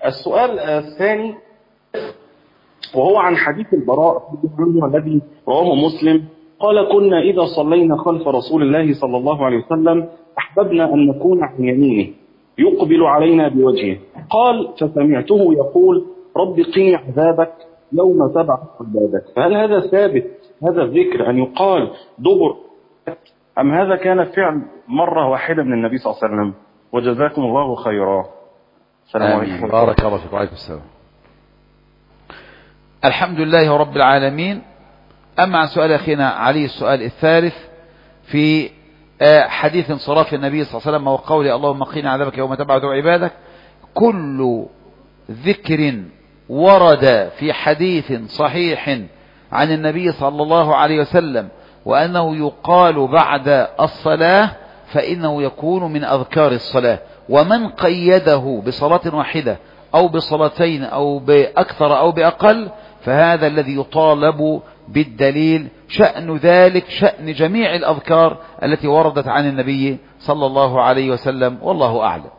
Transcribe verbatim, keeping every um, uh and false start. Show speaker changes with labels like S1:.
S1: السؤال الثاني وهو عن حديث البراء الذي رواه مسلم قال: كنا إذا صلينا خلف رسول الله صلى الله عليه وسلم أحببنا أن نكون عن يمينه يقبل علينا بوجهه. قال: فسمعته يقول: رب قني عذابك يوم تبعث عبادك. فهل هذا ثابت هذا الذكر أن يقال دبر، أم هذا كان فعل مرة واحدة من النبي صلى الله عليه وسلم؟ وجزاكم الله خيرا. السلام عليكم.
S2: بارك الله فيك. وعليكم السلام. الحمد لله رب العالمين. أما عن سؤال أخينا علي السؤال الثالث في حديث انصراف النبي صلى الله عليه وسلم وقوله: اللهم قنا عذابك يوم تبعث عبادك. كل ذكر ورد في حديث صحيح عن النبي صلى الله عليه وسلم وأنه يقال بعد الصلاة فإنه يكون من أذكار الصلاة. ومن قيده بصلاة واحدة أو بصلاتين أو بأكثر أو بأقل فهذا الذي يطالب بالدليل. شأن ذلك شأن جميع الأذكار التي وردت عن النبي صلى الله عليه وسلم، والله أعلم.